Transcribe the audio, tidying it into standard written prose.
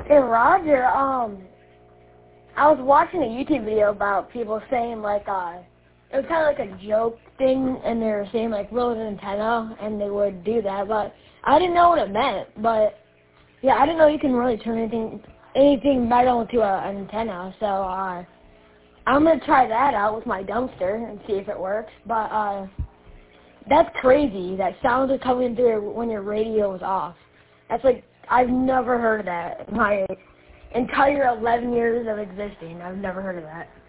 Hey Roger, I was watching a YouTube video about people saying like it was kind of like a joke thing, and they were saying like roll an antenna, and they would do that, but I didn't know what it meant. But yeah, I didn't know you can really turn anything metal into an antenna. So I'm gonna try that out with my dumpster and see if it works. But that's crazy. That sounds are coming through when your radio is off. That's like I've never heard of that in my entire 11 years of existing. I've never heard of that.